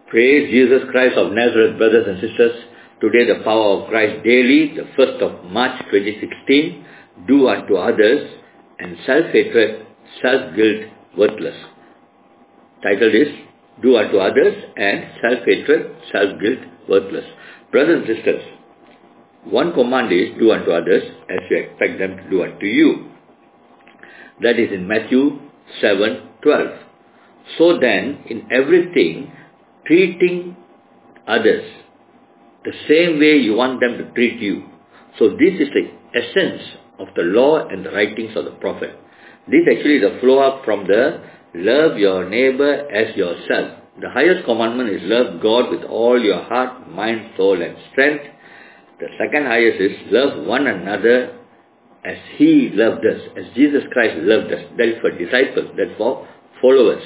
Praise Jesus Christ of Nazareth, brothers and sisters. Today the power of Christ daily, the 1st of March 2016. Do unto others and self-hatred, self-guilt, worthless. Title is, Do unto others and self-hatred, self-guilt, worthless. Brothers and sisters, one command is, do unto others as you expect them to do unto you. That is in Matthew 7:12. So then, in everything, treating others the same way you want them to treat you. So this is the essence of the law and the writings of the prophet. This actually is the flow up from the love your neighbor as yourself. The highest commandment is love God with all your heart, mind, soul and strength. The second highest is love one another as He loved us, as Jesus Christ loved us. That is for disciples, that is for followers.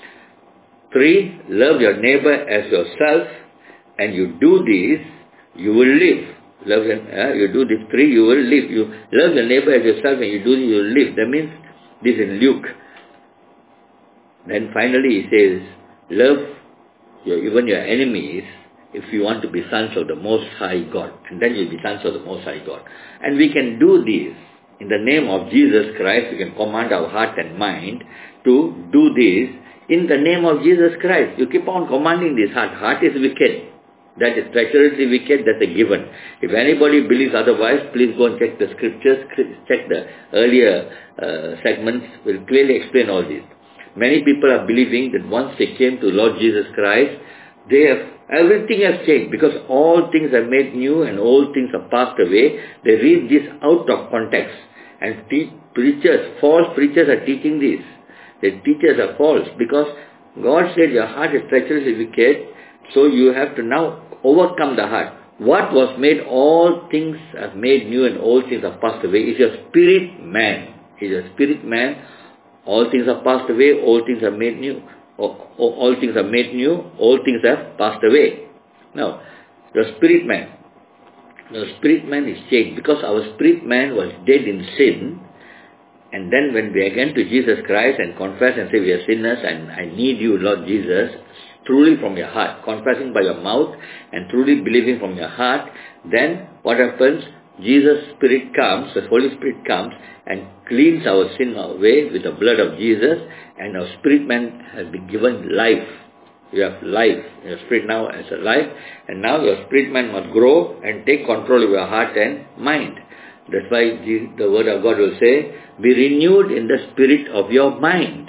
3, love your neighbor as yourself, and you do this, you will live. You do this 3, you will live. You love your neighbor as yourself and you do this, you will live. That means, this in Luke. Then finally he says, love even your enemies if you want to be sons of the Most High God. And then you'll be sons of the Most High God. And we can do this in the name of Jesus Christ. We can command our heart and mind to do this in the name of Jesus Christ. You keep on commanding this heart. Heart is wicked. That is treacherously wicked, that's a given. If anybody believes otherwise, please go and check the scriptures, check the earlier segments, will clearly explain all this. Many people are believing that once they came to Lord Jesus Christ, everything has changed because all things are made new and all things are passed away. They read this out of context. And false preachers are teaching this. The teachers are false because God said your heart is treacherously wicked, so you have to now overcome the heart. What was made, all things are made new and all things are passed away, is your spirit man. Is your spirit man. All things are passed away, all things are made new. All things are made new, all things have passed away. Now, the spirit man. The spirit man is changed because our spirit man was dead in sin. And then when we again to Jesus Christ and confess and say we are sinners and I need you, Lord Jesus, truly from your heart, confessing by your mouth and truly believing from your heart, then what happens? Jesus' Spirit comes, the Holy Spirit comes and cleans our sin away with the blood of Jesus, and our spirit man has been given life. You have life. Your spirit now has a life, and now your spirit man must grow and take control of your heart and mind. That's why the word of God will say, be renewed in the spirit of your mind.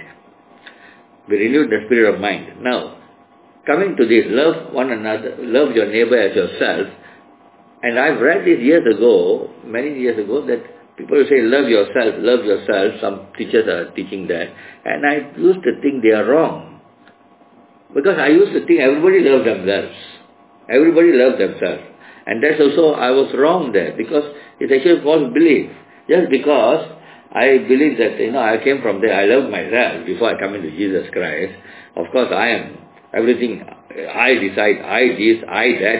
Be renewed in the spirit of mind. Now, coming to this, love one another, love your neighbor as yourself. And I've read this many years ago, that people say, love yourself, love yourself. Some teachers are teaching that. And I used to think they are wrong. Because I used to think everybody loves themselves. Everybody loves themselves. And that's also, I was wrong there, because it's actually a false belief. Just because I believe that, I came from there, I love myself before I come into Jesus Christ. Of course, I am everything, I decide, I this, I that,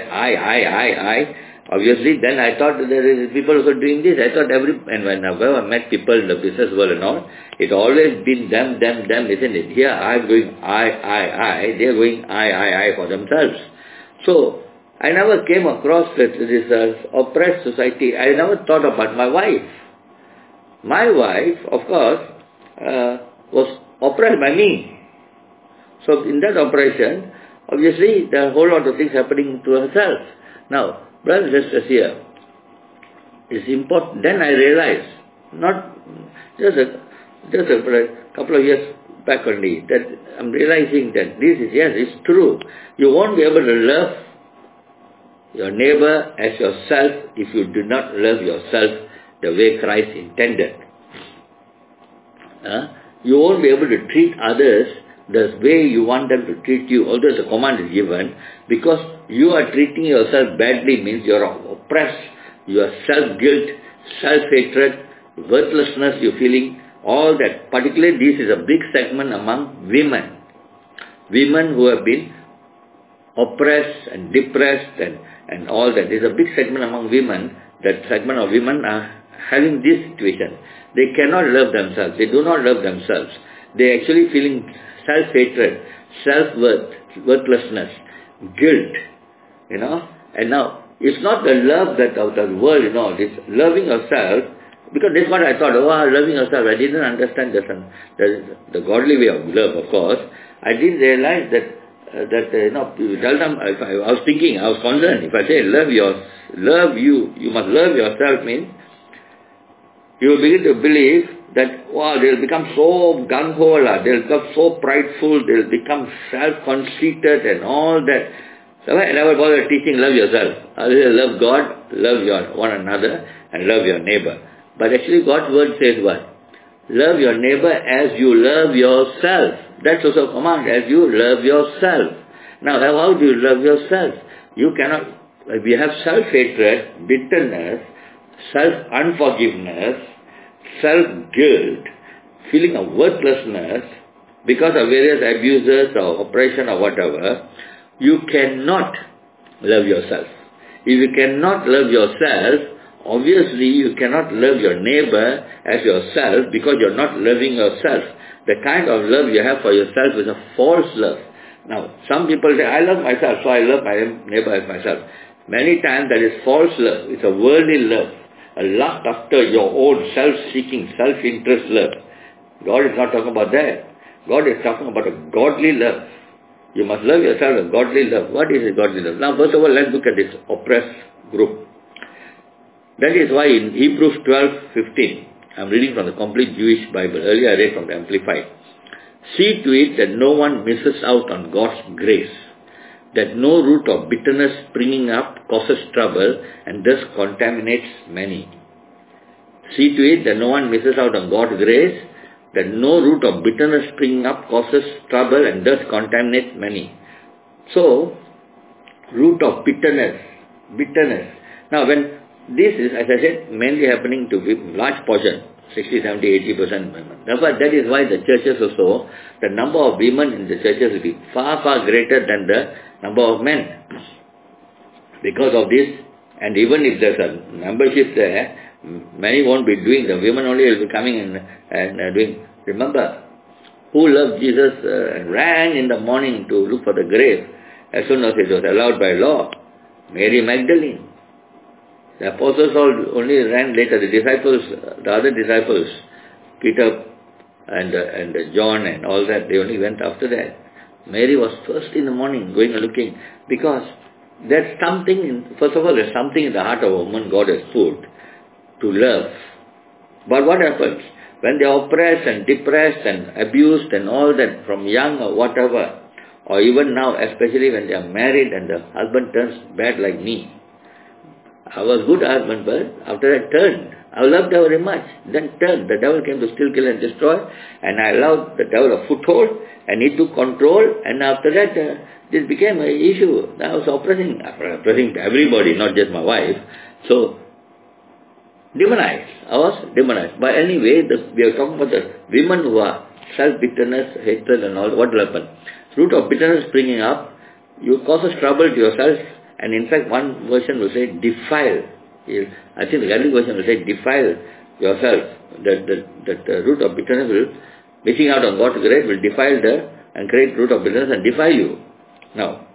I. Obviously, then I thought there is people also doing this. I thought and whenever I met people in the business world and all, it's always been them, isn't it? Here I'm going I, they're going I for themselves. So, I never came across this oppressed society. I never thought about my wife. My wife, of course, was oppressed by me. So in that oppression, obviously, there are a whole lot of things happening to herself. Now, brothers and sisters here, it's important. Then I realized, not just a couple of years back only, that I'm realizing that this is, yes, it's true. You won't be able to love your neighbor as yourself if you do not love yourself the way Christ intended. You won't be able to treat others the way you want them to treat you, although the command is given, because you are treating yourself badly means you are oppressed, you are self-guilt, self-hatred, worthlessness, you're feeling all that. Particularly this is a big segment among women. Women who have been oppressed and depressed and all that. There's a big segment among women, that segment of women are having this situation. They cannot love themselves. They do not love themselves. They actually feeling self-hatred, self-worth, worthlessness. guilt, and now it's not the love that of the world, it's loving yourself, because that's what I thought, loving yourself. I didn't understand the godly way of love, of course. I didn't realize that you tell them, I was thinking, I was concerned, if I say you must love yourself means, you will begin to believe that, they'll become so gung-ho, they'll become so prideful, they'll become self-conceited and all that. So I never bother teaching love yourself. I say love God, love your one another, and love your neighbor. But actually God's word says what? Love your neighbor as you love yourself. That's also a command, as you love yourself. Now, how do you love yourself? You cannot, if you have self-hatred, bitterness, self-unforgiveness, self-guilt, feeling of worthlessness because of various abuses or oppression or whatever, you cannot love yourself. If you cannot love yourself, obviously you cannot love your neighbor as yourself because you're not loving yourself. The kind of love you have for yourself is a false love. Now, some people say, I love myself, so I love my neighbor as myself. Many times that is false love. It's a worldly love. A lust after your own self-seeking, self-interest love. God is not talking about that. God is talking about a godly love. You must love yourself, a godly love. What is a godly love? Now, first of all, let's look at this oppressed group. That is why in Hebrews 12:15, I'm reading from the Complete Jewish Bible. Earlier I read from the Amplified. See to it that no one misses out on God's grace, that no root of bitterness springing up causes trouble and thus contaminates many. See to it that no one misses out on God's grace, that no root of bitterness springing up causes trouble and thus contaminates many. So, root of bitterness. Now when this is, as I said, mainly happening to large portion, 60, 70, 80% women. That is why the churches also, the number of women in the churches will be far, far greater than the number of men. Because of this, and even if there's a membership there, many won't be doing, the women only will be coming and doing. Remember, who loved Jesus and ran in the morning to look for the grave as soon as it was allowed by law? Mary Magdalene. The apostles all only ran later. The other disciples, Peter and John and all that, they only went after that. Mary was first in the morning going and looking, because there's something, first of all, there's something in the heart of a woman God has put to love. But what happens? When they are oppressed and depressed and abused and all that from young or whatever, or even now, especially when they are married and the husband turns bad like me. I was a good husband, but after I turned. I loved her very much. Then turned. The devil came to steal, kill and destroy, and I allowed the devil a foothold, and he took control, and after that, this became an issue. I was oppressing everybody, not just my wife. So, demonized. I was demonized. But anyway, we are talking about the women who are self-bitterness, hatred and all. What will happen? Root of bitterness springing up, you causes trouble to yourself, and in fact one version will say defile. I think the Catholic version will say defile yourself. That the root of bitterness will, missing out on God's grace, will defile and create root of bitterness and defile you. Now,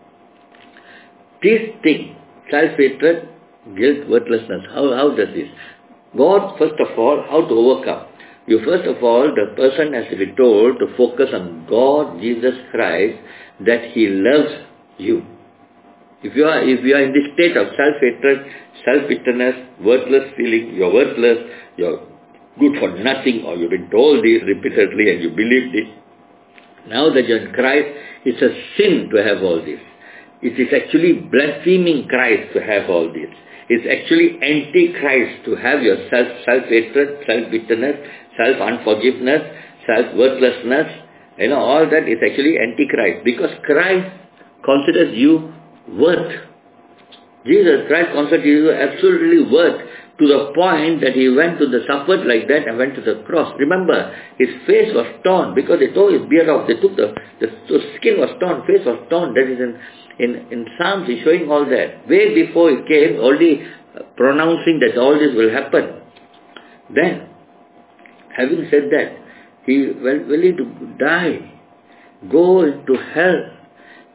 this thing, self-hatred, guilt, worthlessness, how does this? God, first of all, how to overcome? First of all, the person has to be told to focus on God, Jesus Christ, that He loves you. If you are in this state of self-hatred, self-bitterness, worthless feeling, you're worthless, you're good for nothing, or you've been told this repeatedly and you believe this. Now that you're in Christ, it's a sin to have all this. It is actually blaspheming Christ to have all this. It's actually anti-Christ to have your self-hatred, self-bitterness, self-unforgiveness, self-worthlessness. All that is actually anti-Christ. Because Christ considers you worth. Jesus Christ considers you absolutely worth, to the point that He went to the suffered like that and went to the cross. Remember, His face was torn because they tore His beard off. They took the skin was torn, face was torn. That is in Psalms He's showing all that. Way before He came, already pronouncing that all this will happen. Then, having said that, He was willing to die, go into hell,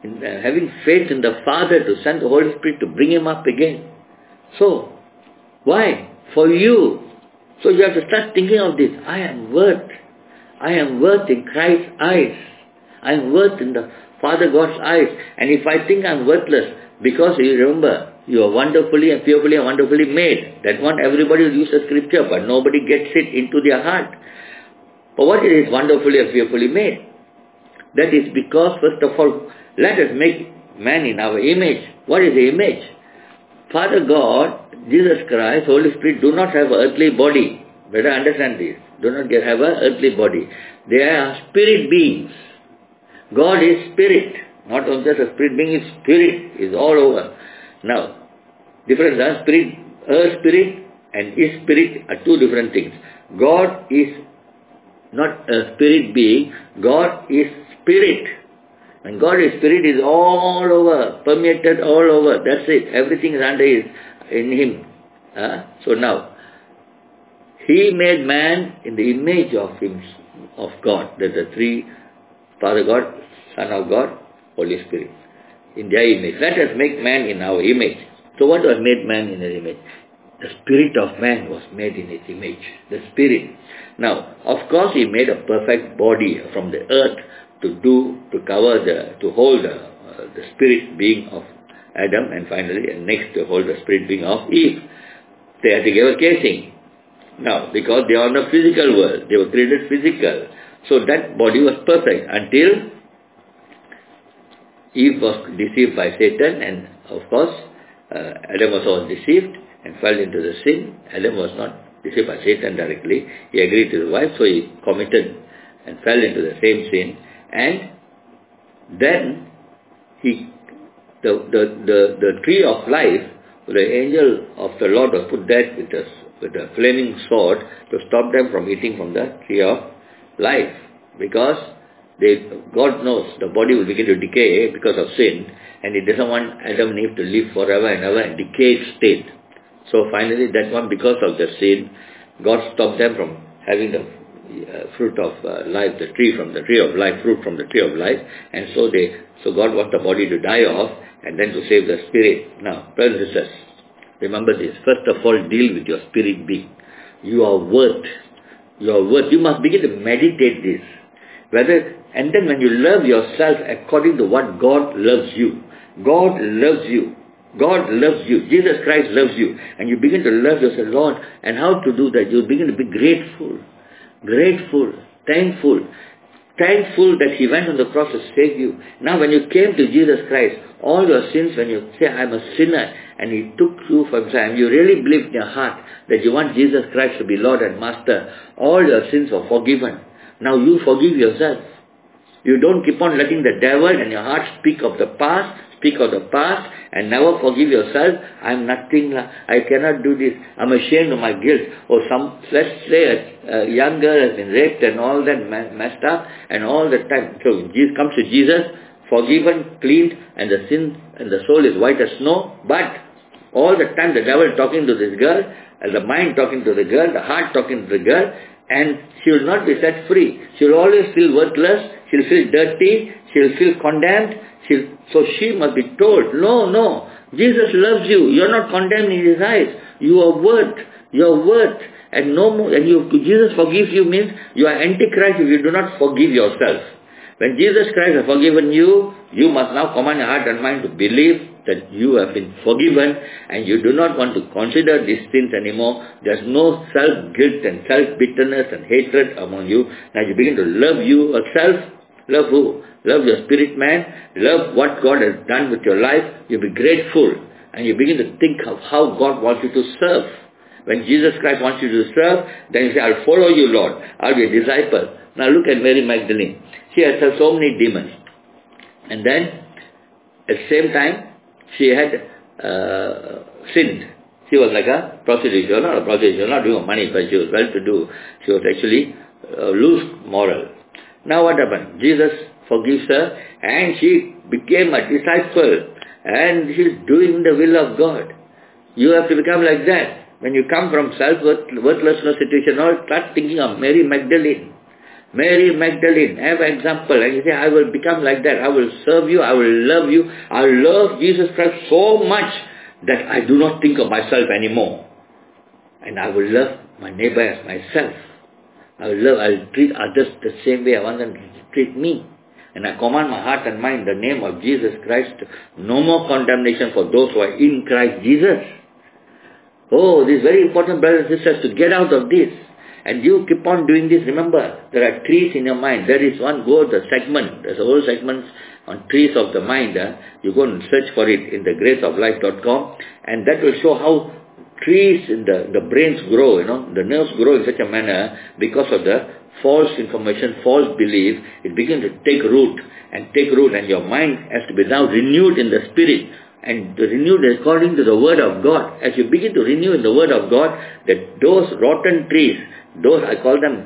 having faith in the Father to send the Holy Spirit to bring him up again. So, why? For you. So you have to start thinking of this. I am worth in Christ's eyes. I am worth in the Father God's eyes. And if I think I am worthless, because you remember, you are wonderfully and fearfully and wonderfully made. That one everybody will use the scripture, but nobody gets it into their heart. But what is wonderfully and fearfully made? That is because, first of all, let us make man in our image. What is the image? Father God, Jesus Christ, Holy Spirit do not have an earthly body. Better understand this. Do not have an earthly body. They are spirit beings. God is spirit. Not only just a spirit being, is spirit. Is all over. Now, difference are spirit, a spirit and his spirit are two different things. God is not a spirit being. God is spirit. And God is spirit is all over, permeated all over. That's it. Everything is under in him. So now, he made man in the image of him, of God. That's the three, Father God, Son of God, Holy Spirit. In their image. Let us make man in our image. So what was made man in his image? The spirit of man was made in his image. The spirit. Now, of course, he made a perfect body from the earth to hold the spirit being of Adam, and finally, and next to hold the spirit being of Eve. They had to give a casing. Now, because they are in the physical world, they were created physical. So that body was perfect until Eve was deceived by Satan, and of course, Adam was also deceived and fell into the sin. Adam was not deceived by Satan directly. He agreed to the wife, so he committed and fell into the same sin. And then the tree of life, the angel of the Lord was put there with a flaming sword to stop them from eating from the tree of life. Because God knows the body will begin to decay because of sin, and he doesn't want Adam and Eve to live forever and ever in decayed state. So finally that one, because of the sin, God stopped them from having the fruit of life, the tree of life, fruit from the tree of life, and so God wants the body to die off and then to save the spirit. Now, brothers and sisters, remember this. First of all, deal with your spirit being. You are worth. You must begin to meditate this. And then when you love yourself according to what God loves you. God loves you. God loves you. Jesus Christ loves you. And you begin to love yourself, Lord. And how to do that? You begin to be grateful, thankful that he went on the cross to save you. Now when you came to Jesus Christ, all your sins, when you say, I'm a sinner, and he took you from sin, you really believe in your heart that you want Jesus Christ to be Lord and Master, all your sins are forgiven. Now you forgive yourself. You don't keep on letting the devil and your heart speak of the past, and never forgive yourself. I'm nothing, I cannot do this, I'm ashamed of my guilt. Or let's say a young girl has been raped and all that messed up, and all the time, so Jesus comes to Jesus, forgiven, cleaned, and the sin and the soul is white as snow, but all the time the devil is talking to this girl, and the mind talking to the girl, the heart talking to the girl, and she will not be set free. She will always feel worthless, she will feel dirty, she will feel condemned. So she must be told, no, Jesus loves you. You are not condemned in his eyes. You are worth. And no more. And Jesus forgives you means you are antichrist if you do not forgive yourself. When Jesus Christ has forgiven you, you must now command your heart and mind to believe that you have been forgiven, and you do not want to consider these sins anymore. There's no self-guilt and self-bitterness and hatred among you. Now you begin to love yourself. Love who? Love your spirit man. Love what God has done with your life. You'll be grateful. And you begin to think of how God wants you to serve. When Jesus Christ wants you to serve, then you say, I'll follow you, Lord. I'll be a disciple. Now look at Mary Magdalene. She had so many demons. And then, at the same time, she had sinned. She was like a prostitute. She was not a prostitute. She was not doing money, but she was well-to-do. She was actually loose moral. Now what happened? Jesus forgives her, and she became a disciple, and she's doing the will of God. You have to become like that. When you come from self-worthlessness situation, start thinking of Mary Magdalene. Mary Magdalene, have an example. And you say, I will become like that. I will serve you. I will love you. I love Jesus Christ so much that I do not think of myself anymore. And I will love my neighbor as myself. I will treat others the same way I want them to treat me. And I command my heart and mind in the name of Jesus Christ. No more condemnation for those who are in Christ Jesus. Oh, this is very important, brothers and sisters, to get out of this. And you keep on doing this. Remember, there are trees in your mind. There is one, go the segment. There's a whole segment on trees of the mind. You go and search for it in the graceoflife.com, and that will show how trees in the brains grow, the nerves grow in such a manner because of the false information, false belief. It begins to take root, and your mind has to be now renewed in the spirit, and renewed according to the word of God. As you begin to renew in the word of God, that those rotten trees, those I call them,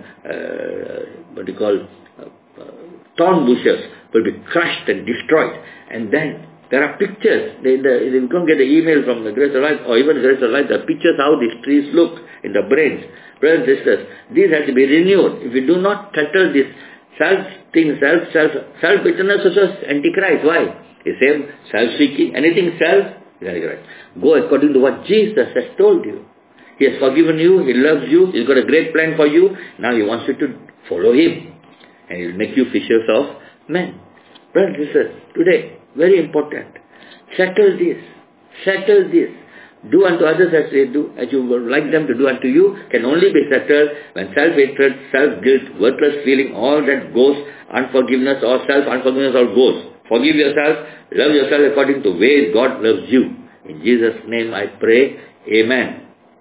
thorn bushes, will be crushed and destroyed. And then there are pictures. You can get an email from the Grace of Life, or even Grace of Life, the pictures how these trees look in the brains. Brothers and sisters, these have to be renewed. If you do not settle this self-bitterness is antichrist. Why? He said self-seeking, anything self, is antichrist. Go according to what Jesus has told you. He has forgiven you, He loves you, He's got a great plan for you. Now He wants you to follow Him. And He will make you fishers of men. Brothers and sisters, today, very important. Settle this. Do unto others as they do, as you would like them to do unto you, can only be settled when self-hatred, self-guilt, worthless feeling, all that goes, unforgiveness or self-unforgiveness all goes. Forgive yourself, love yourself according to ways God loves you. In Jesus' name I pray, Amen.